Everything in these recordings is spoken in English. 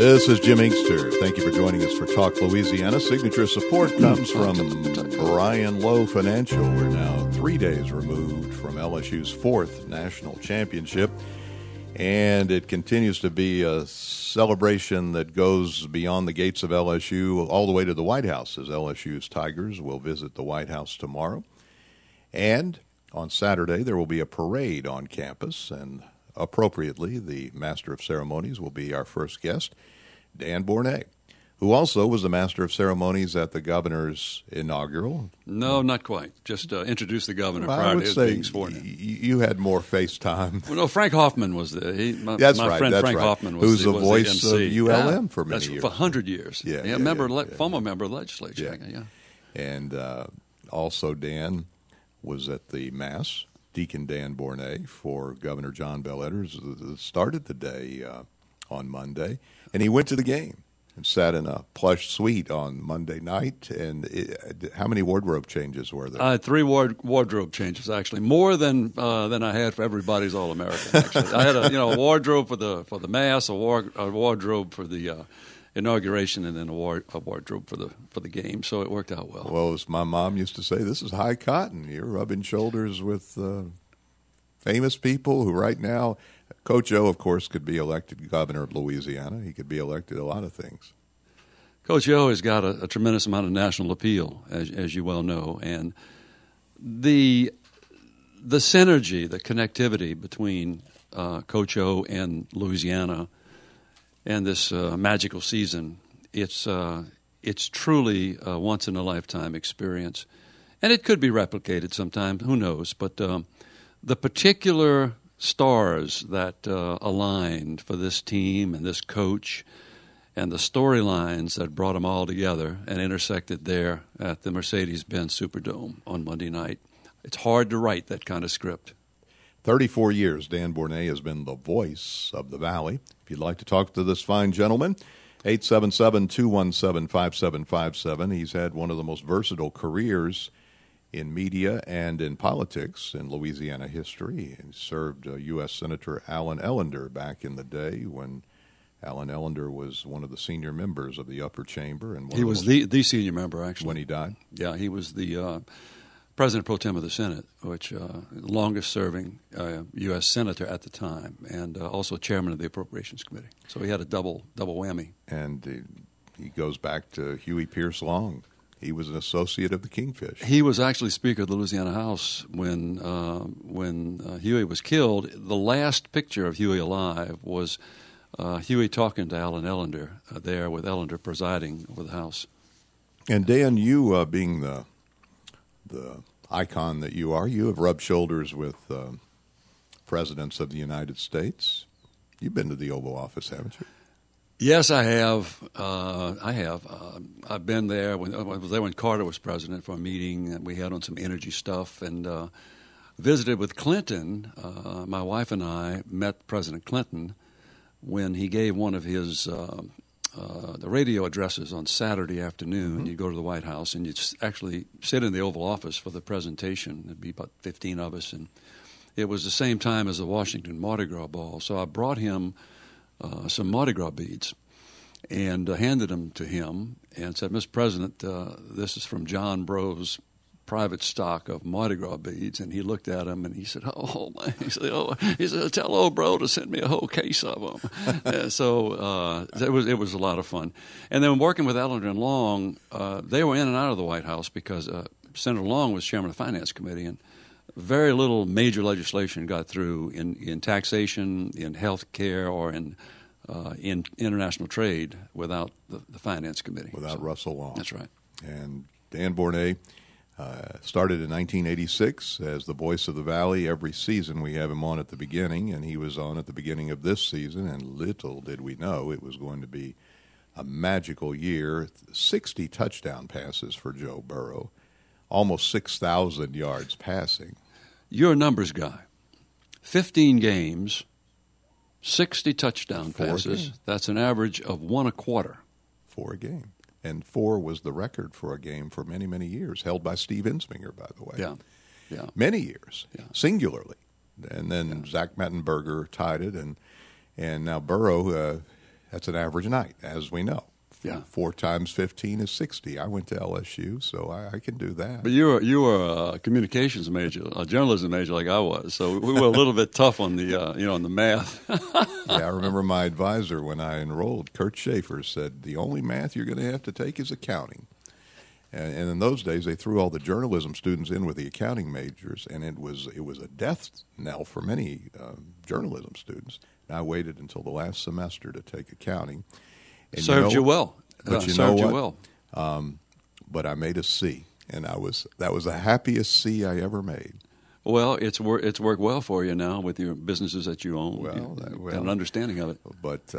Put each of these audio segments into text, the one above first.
This is Jim Inkster. Thank you for joining us for Talk Louisiana. Signature support comes from Brian Lowe Financial. We're now 3 days removed from LSU's fourth national championship, and it continues to be a celebration that goes beyond the gates of LSU all the way to the White House, as LSU's Tigers will visit the White House tomorrow. And on Saturday, there will be a parade on campus, and appropriately, the Master of Ceremonies will be our first guest, Dan Bornay, who also was the Master of Ceremonies at the governor's inaugural. No, not quite. Just introduced the governor prior to his being sworn in. You had more FaceTime. Well, no, Frank Hoffman was there. That's my right. friend That's Frank right. Hoffman was who's the was voice the of ULM for many years. For 100 years. Former member of the legislature. Yeah. And also Dan was at the Mass. Deacon Dan Bornay for Governor John Bel Edwards started the day on Monday, and he went to the game and sat in a plush suite on Monday night. And how many wardrobe changes were there? I had 3 wardrobe changes, actually, more than I had for everybody's All-American. Actually, I had a wardrobe for the Mass, a wardrobe for the inauguration, and then a wardrobe for the game. So it worked out well. Well, as my mom used to say, this is high cotton. You're rubbing shoulders with famous people who right now, Coach O, of course, could be elected governor of Louisiana. He could be elected a lot of things. Coach O has got a tremendous amount of national appeal, as you well know, and the synergy, the connectivity between Coach O and Louisiana and this magical season, it's truly a once-in-a-lifetime experience. And it could be replicated sometime, who knows. But the particular stars that aligned for this team and this coach and the storylines that brought them all together and intersected there at the Mercedes-Benz Superdome on Monday night, it's hard to write that kind of script. 34 years, Dan Bornay has been the voice of the Valley. If you'd like to talk to this fine gentleman, 877-217-5757. He's had one of the most versatile careers in media and in politics in Louisiana history. He served U.S. Senator Alan Ellender back in the day when Alan Ellender was one of the senior members of the upper chamber. And he was the senior member, actually. When he died? Yeah, he was the President Pro Tem of the Senate, which longest-serving U.S. Senator at the time, and also Chairman of the Appropriations Committee. So he had a double whammy. And he goes back to Huey Pierce Long. He was an associate of the Kingfish. He was actually Speaker of the Louisiana House when Huey was killed. The last picture of Huey alive was Huey talking to Alan Ellender there, with Ellender presiding over the House. And Dan, you being the icon that you are, you have rubbed shoulders with presidents of the United States. You've been to the Oval Office, haven't you? Yes, I have. I've been there. I was there when Carter was president for a meeting that we had on some energy stuff, and visited with Clinton. My wife and I met President Clinton when he gave one of his the radio addresses on Saturday afternoon. Mm-hmm. You'd go to the White House, and you'd actually sit in the Oval Office for the presentation. There'd be about 15 of us, and it was the same time as the Washington Mardi Gras Ball. So I brought him some Mardi Gras beads and handed them to him and said, Mr. President, this is from John Bro's private stock of Mardi Gras beads. And he looked at them and he said, he said, tell old bro to send me a whole case of them. So it was a lot of fun. And then working with Ellender and Long, they were in and out of the White House because Senator Long was chairman of the Finance Committee, and very little major legislation got through in taxation, in health care, or in international trade without the Finance Committee. Without Russell Long. That's right. And Dan Bornay started in 1986 as the voice of the Valley. Every season we have him on at the beginning, and he was on at the beginning of this season, and little did we know it was going to be a magical year. 60 touchdown passes for Joe Burrow, almost 6,000 yards passing. You're a numbers guy. 15 games, 60 touchdown passes. That's an average of 1 a quarter. 4 a game. And 4 was the record for a game for many, many years, held by Steve Ensminger, by the way. Yeah. Many years, singularly. And then Zach Mettenberger tied it, and now Burrow That's an average night, as we know. Yeah. 4 times 15 is 60. I went to LSU, so I can do that. But you were a communications major, a journalism major like I was, so we were a little bit tough on the on the math. Yeah, I remember my advisor when I enrolled, Kurt Schaefer, said the only math you're going to have to take is accounting. And in those days, they threw all the journalism students in with the accounting majors, and it was a death knell for many journalism students. And I waited until the last semester to take accounting. And Served you well. But you know what? But I made a C, and that was the happiest C I ever made. Well, it's worked well for you now with your businesses that you own. Well, got an understanding of it. But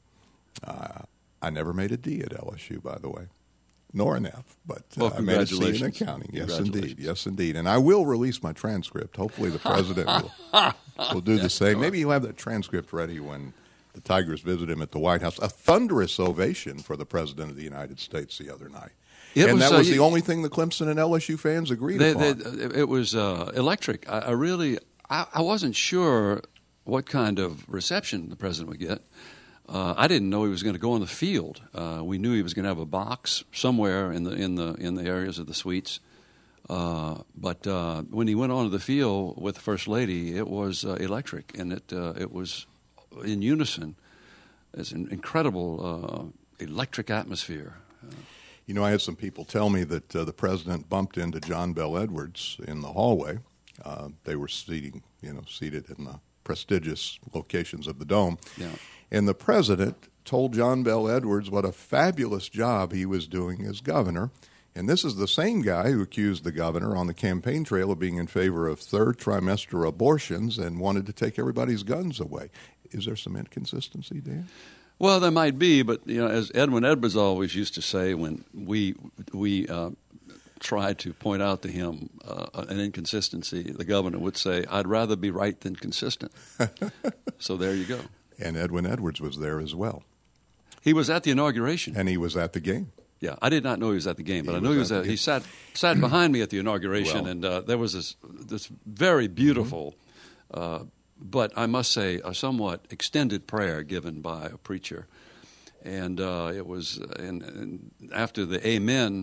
I never made a D at LSU, by the way, nor an F. But I made a C in accounting. Yes, indeed. Yes, indeed. And I will release my transcript. Hopefully, the president will do the same. Maybe he'll have that transcript ready when the Tigers visit him at the White House. A thunderous ovation for the President of the United States the other night. That was the only thing the Clemson and LSU fans agreed upon. It was electric. I wasn't sure what kind of reception the President would get. I didn't know he was going to go on the field. We knew he was going to have a box somewhere in the areas of the suites. But when he went onto the field with the First Lady, it was electric, and it was in unison. It's an incredible electric atmosphere. You know, I had some people tell me that the president bumped into John Bel Edwards in the hallway. They were seated in the prestigious locations of the Dome. Yeah. And the president told John Bel Edwards what a fabulous job he was doing as governor. And this is the same guy who accused the governor on the campaign trail of being in favor of third trimester abortions and wanted to take everybody's guns away. Is there some inconsistency, Dan? Well, there might be, but as Edwin Edwards always used to say, when we tried to point out to him an inconsistency, the governor would say, "I'd rather be right than consistent." So there you go. And Edwin Edwards was there as well. He was at the inauguration, and he was at the game. Yeah, I did not know he was at the game, but I knew he was at. He sat behind me at the inauguration, and there was this very beautiful. But I must say, a somewhat extended prayer given by a preacher. And it was, and after the amen,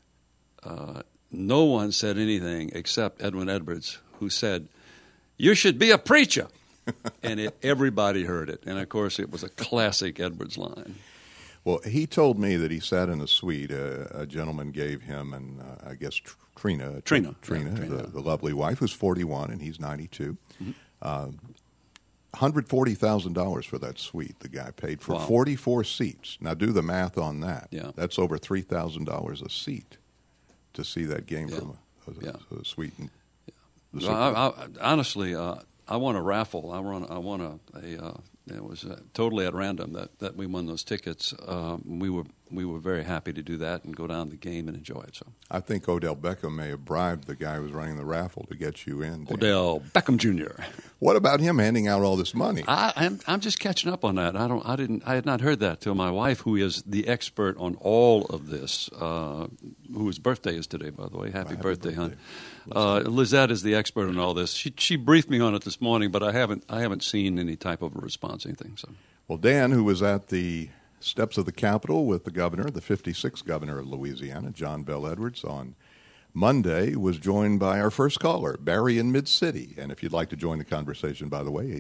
no one said anything except Edwin Edwards, who said, "You should be a preacher." And everybody heard it. And, of course, it was a classic Edwards line. Well, he told me that he sat in a suite. A gentleman gave him, and I guess Trina, the lovely wife, who's 41, and he's 92. Mm-hmm. $140,000 for that suite the guy paid for. Wow. 44 seats. Now do the math on that. Yeah. That's over $3,000 a seat to see that game from a suite. Honestly, I won a raffle. It was totally at random that we won those tickets. We were very happy to do that and go down to the game and enjoy it. So I think Odell Beckham may have bribed the guy who was running the raffle to get you in. Dan. Odell Beckham Jr. What about him handing out all this money? I'm just catching up on that. I had not heard that till my wife, who is the expert on all of this, whose birthday is today, by the way. Happy birthday, hon. Lizette is the expert on all this. She briefed me on it this morning, but I haven't seen any type of a response, anything. So, well, Dan, who was at the steps of the Capitol with the governor, the 56th governor of Louisiana, John Bel Edwards, on Monday, was joined by our first caller, Barry in Mid-City. And if you'd like to join the conversation, by the way,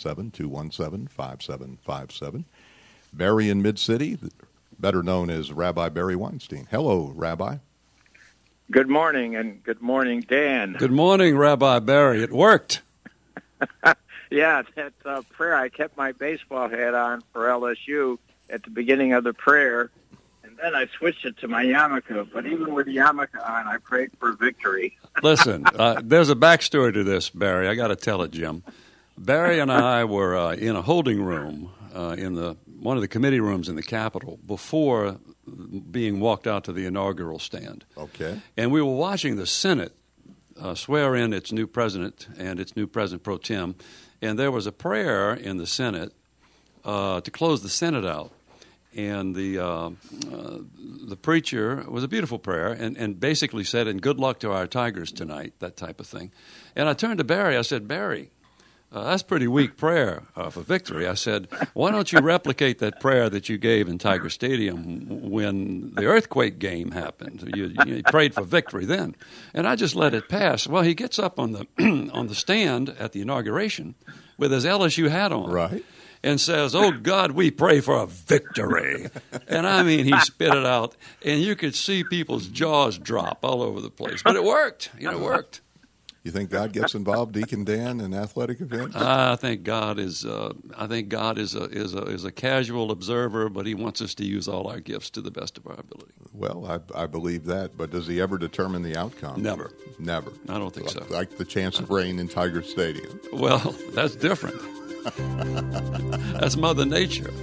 877-217-5757. Barry in Mid-City, better known as Rabbi Barry Weinstein. Hello, Rabbi. Good morning, and good morning, Dan. Good morning, Rabbi Barry. It worked. Yeah, that prayer, I kept my baseball hat on for LSU at the beginning of the prayer, and then I switched it to my yarmulke. But even with the yarmulke on, I prayed for victory. Listen, there's a backstory to this, Barry. I got to tell it, Jim. Barry and I were in a holding room in one of the committee rooms in the Capitol before being walked out to the inaugural stand. Okay. And we were watching the Senate swear in its new president and its new president pro tem, and there was a prayer in the Senate to close the Senate out. And the preacher was a beautiful prayer and basically said, "And good luck to our Tigers tonight," that type of thing. And I turned to Barry. I said, "Barry, That's pretty weak prayer for victory. I said, why don't you replicate that prayer that you gave in Tiger Stadium when the earthquake game happened? You prayed for victory then. And I just let it pass. Well, he gets up on the on the stand at the inauguration with his LSU hat on. Right. And says, "Oh, God, we pray for a victory." And I mean, he spit it out, and you could see people's jaws drop all over the place. But it worked. It worked. You think God gets involved, Deacon Dan, in athletic events? I think God is. I think God is a casual observer, but He wants us to use all our gifts to the best of our ability. Well, I believe that, but does He ever determine the outcome? Never. Never. I don't think so. Like the chance of rain in Tiger Stadium. Well, that's different. That's Mother Nature.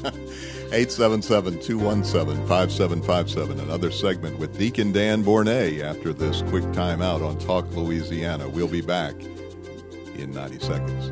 877-217-5757. Another segment with Deacon Dan Bornay after this quick timeout on Talk Louisiana. We'll be back in 90 seconds.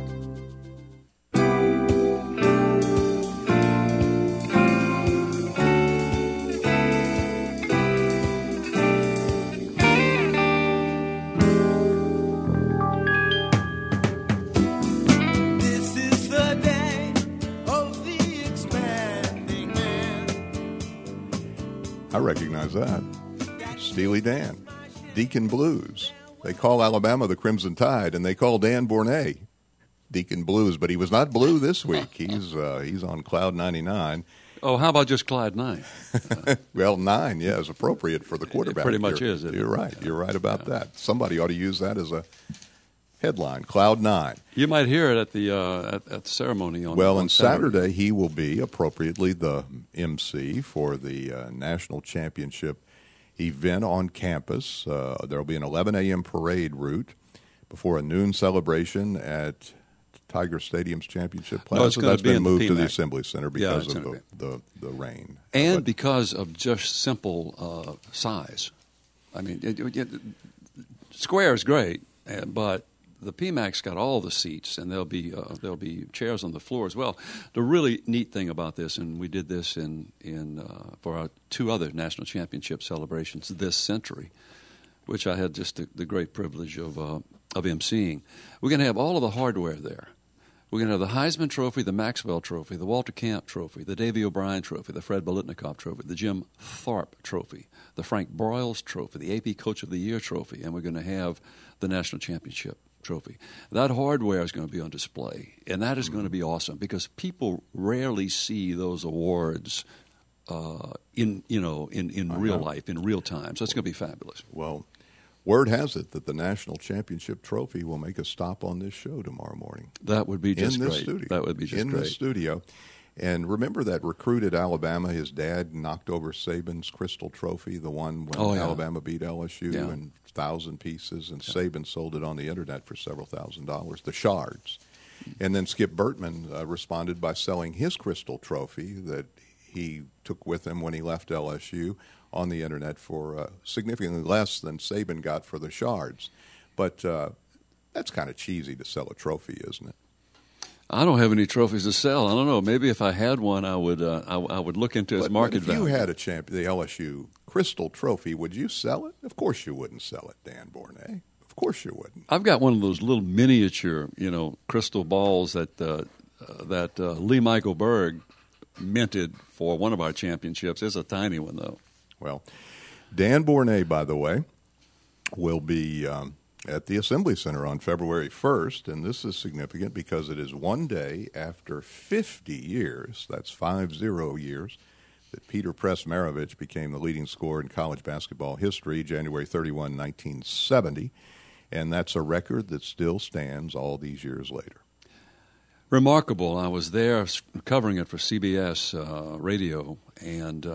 I recognize that. Steely Dan, Deacon Blues. They call Alabama the Crimson Tide, and they call Dan Bornay Deacon Blues, but he was not blue this week. He's on Cloud 99. Oh, how about just Clyde 9? Well, 9, yeah, is appropriate for the quarterback. It pretty much is. You're right. You're right about that. Somebody ought to use that as a headline, Cloud 9. You might hear it at the at the ceremony on. Well, on on Saturday he will be appropriately the MC for the national championship event on campus. There will be an 11 a.m. parade route before a noon celebration at Tiger Stadium's championship plaza. No, it's That's been moved to the PMAC. Assembly Center because of the rain. And because of just simple size. I mean, square is great, but the PMAC's got all the seats, and there'll be chairs on the floor as well. The really neat thing about this, and we did this for our 2 other national championship celebrations this century, which I had just the great privilege of emceeing. We're going to have all of the hardware there. We're going to have the Heisman Trophy, the Maxwell Trophy, the Walter Camp Trophy, the Davy O'Brien Trophy, the Fred Biletnikoff Trophy, the Jim Thorpe Trophy, the Frank Broyles Trophy, the AP Coach of the Year Trophy, and we're going to have the National Championship Trophy. That hardware is going to be on display, and that is going to be awesome because people rarely see those awards in real life, in real time. So it's going to be fabulous. Well, word has it that the National Championship Trophy will make a stop on this show tomorrow morning. That would be just in this great. Studio. That would be just in great. In the studio. And remember that recruit at Alabama, his dad knocked over Saban's Crystal Trophy, the one when Alabama beat LSU in 1,000 pieces, and Saban sold it on the internet for several $1,000s, the shards. And then Skip Bertman responded by selling his Crystal Trophy that he took with him when he left LSU on the internet for significantly less than Saban got for the shards. But that's kind of cheesy to sell a trophy, isn't it? I don't have any trophies to sell. I don't know. Maybe if I had one, I would look into its market value. If you had the LSU Crystal Trophy, would you sell it? Of course you wouldn't sell it, Dan Bornay. Of course you wouldn't. I've got one of those little miniature, crystal balls that Lee Michael Berg minted for one of our championships. It's a tiny one, though. Well, Dan Bornay, by the way, will be at the Assembly Center on February 1st, and this is significant because it is one day after 50 years, that's 50 years, that Peter Press-Maravich became the leading scorer in college basketball history, January 31, 1970, and that's a record that still stands all these years later. Remarkable. I was there covering it for CBS radio, and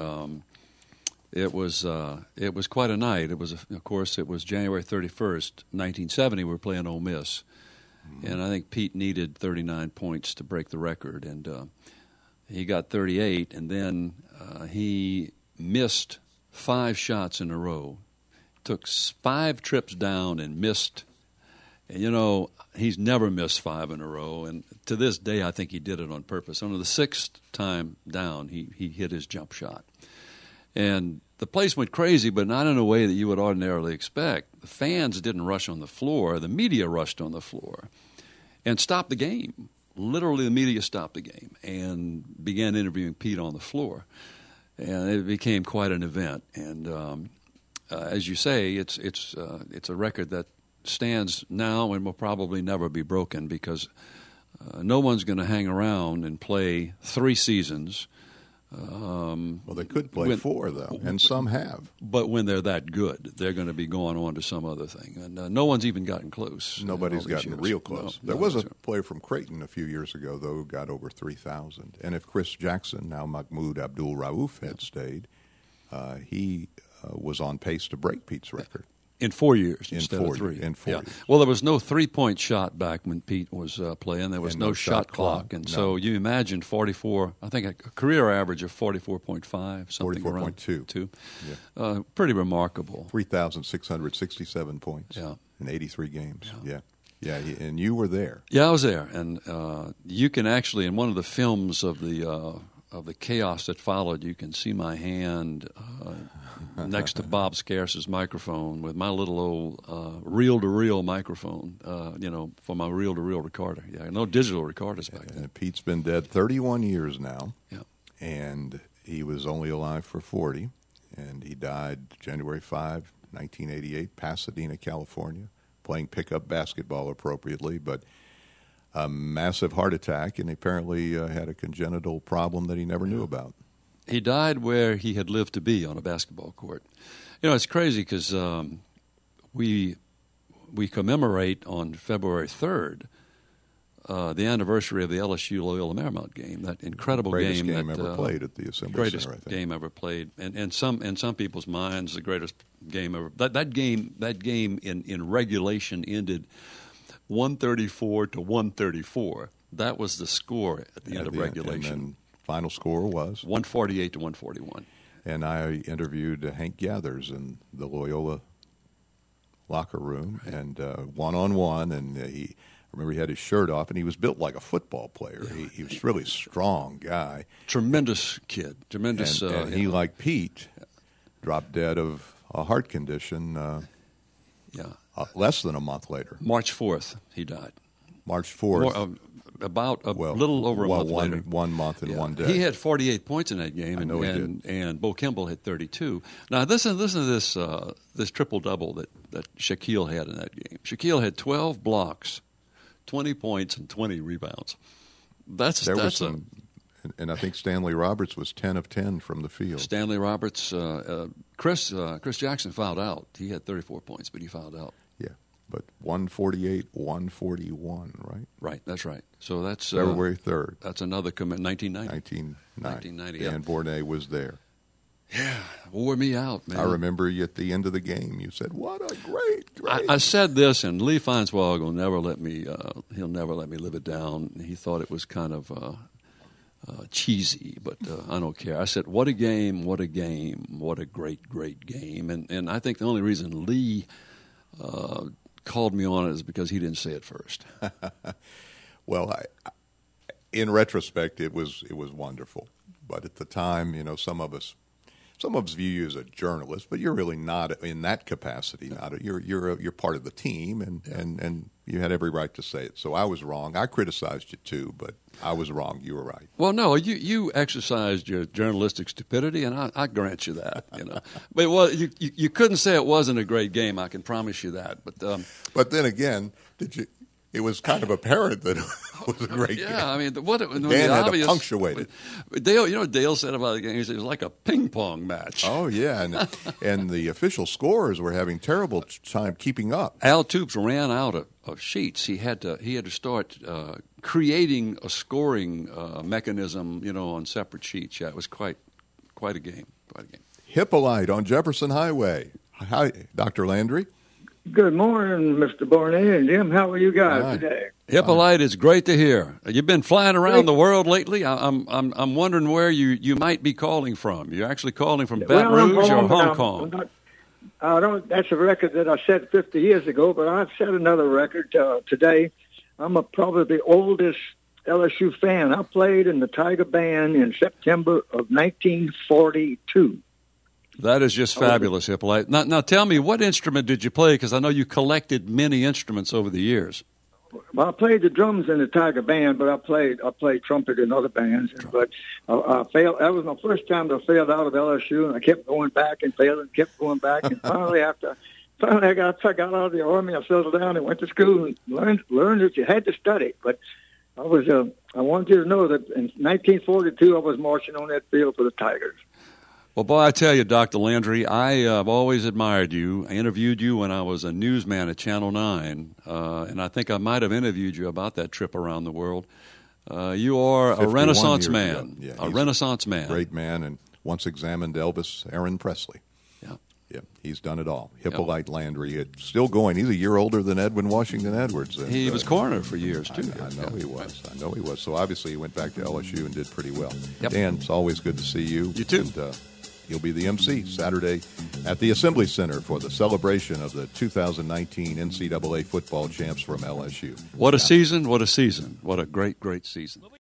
it was quite a night. It was, of course, it was January 31st, 1970. We were playing Ole Miss, and I think Pete needed 39 points to break the record, and he got 38, and then he missed 5 shots in a row. Took 5 trips down and missed. And, he's never missed 5 in a row, and to this day I think he did it on purpose. On the 6th time down, he hit his jump shot. And the place went crazy, but not in a way that you would ordinarily expect. The fans didn't rush on the floor. The media rushed on the floor. and stopped the game. Literally, the media stopped the game and began interviewing Pete on the floor. And it became quite an event. And as you say, it's a record that stands now and will probably never be broken because no one's going to hang around and play 3 seasons. Well, they could play 4, though, and some have. But when they're that good, they're going to be going on to some other thing. And no one's even gotten close. Nobody's gotten real close. There was a player from Creighton a few years ago, though, who got over 3,000. And if Chris Jackson, now Mahmoud Abdul-Rauf, had stayed, he was on pace to break Pete's record. In 4 years instead of 3. In 4 years. Well, there was no 3-point shot back when Pete was playing. There was no shot clock. And so you imagine 44, I think a career average of 44.5, something around 44.2. Yeah. Pretty remarkable. 3,667 points in 83 games. Yeah, and you were there. Yeah, I was there. And you can actually, in one of the films of the chaos that followed, you can see my hand next to Bob Scarce's microphone with my little old reel-to-reel microphone, for my reel-to-reel recorder. Yeah, no digital recorders back then. And Pete's been dead 31 years now. Yeah. And he was only alive for 40. And he died January 5, 1988, Pasadena, California, playing pickup basketball appropriately, but a massive heart attack, and apparently had a congenital problem that he never knew about. He died where he had lived to be, on a basketball court. It's crazy because we commemorate on February 3rd the anniversary of the LSU Loyola Marymount game, that incredible greatest game that ever played at the Assembly greatest Center, I think. game ever played, and in some people's minds, the greatest game ever. That game in regulation ended 134 to 134. That was the score at the end of regulation. And then final score was 148 to 141. And I interviewed Hank Gathers in the Loyola locker room, and one-on-one, and I remember he had his shirt off, and he was built like a football player. Yeah. He was a really strong guy. Tremendous kid. Tremendous. And he, like Pete, dropped dead of a heart condition less than a month later. March 4th, he died. March 4th. Little over a month later. 1 month and 1 day. He had 48 points in that game, I know he did. And Bo Kimball had 32. Now, listen to this triple-double that Shaquille had in that game. Shaquille had 12 blocks, 20 points, and 20 rebounds. And I think Stanley Roberts was 10 of 10 from the field. Stanley Roberts, Chris Jackson fouled out. He had 34 points, but he fouled out. Yeah, but 148, 141, right? Right, that's right. So that's February 3rd. That's another commit. 1990. 1990. Dan Bornay was there. Yeah, wore me out, man. I remember you at the end of the game. You said, "What a great!" I said this, and Lee Feinswag will never let me. He'll never let me live it down. He thought it was kind of cheesy, but I don't care. I said, "What a game! What a game! What a great, great game!" And I think the only reason Lee called me on it is because he didn't say it first. Well, in retrospect, it was wonderful, but at the time, some of us view you as a journalist, but you're really not in that capacity. You're part of the team, and you had every right to say it. So I was wrong. I criticized you too, but I was wrong. You were right. Well, no, you exercised your journalistic stupidity, and I grant you that. But you couldn't say it wasn't a great game. I can promise you that. But then again, did you? It was kind of apparent that it was a great game. Yeah, I mean, Dan had to punctuate it. Dale, what Dale said about the game? He said it was like a ping pong match. Oh yeah, and the official scorers were having terrible time keeping up. Al Toops ran out of sheets. He had to start creating a scoring mechanism, on separate sheets. Yeah, it was quite a game. Quite a game. Hippolyte on Jefferson Highway. Hi, Dr. Landry. Good morning, Mr. Bornay and Jim. How are you guys today? Hippolyte, it's great to hear. You've been flying around the world lately. I'm wondering where you might be calling from. You're actually calling from Baton Rouge or Hong Kong? That's a record that I set 50 years ago, but I've set another record today. I'm probably the oldest LSU fan. I played in the Tiger Band in September of 1942. That is just fabulous, Hippolyte. Now tell me, what instrument did you play? Because I know you collected many instruments over the years. Well, I played the drums in the Tiger Band, but I played trumpet in other bands. But I failed. That was my first time that I failed out of LSU, and I kept going back and failing, kept going back, and finally I got out of the Army. I settled down and went to school and learned that you had to study. But I wanted you to know that in 1942 I was marching on that field for the Tigers. Well, boy, I tell you, Dr. Landry, I've always admired you. I interviewed you when I was a newsman at Channel 9, and I think I might have interviewed you about that trip around the world. You are a Renaissance man, Renaissance man. Great man, and once examined Elvis Aaron Presley. Yeah, he's done it all. Hippolyte Landry, still going. He's a year older than Edwin Washington Edwards. And, he was coroner for years, too. I know he was. So obviously he went back to LSU and did pretty well. Dan, it's always good to see you. You too. And, he'll be the MC Saturday at the Assembly Center for the celebration of the 2019 NCAA football champs from LSU. What a season. What a season. What a great, great season.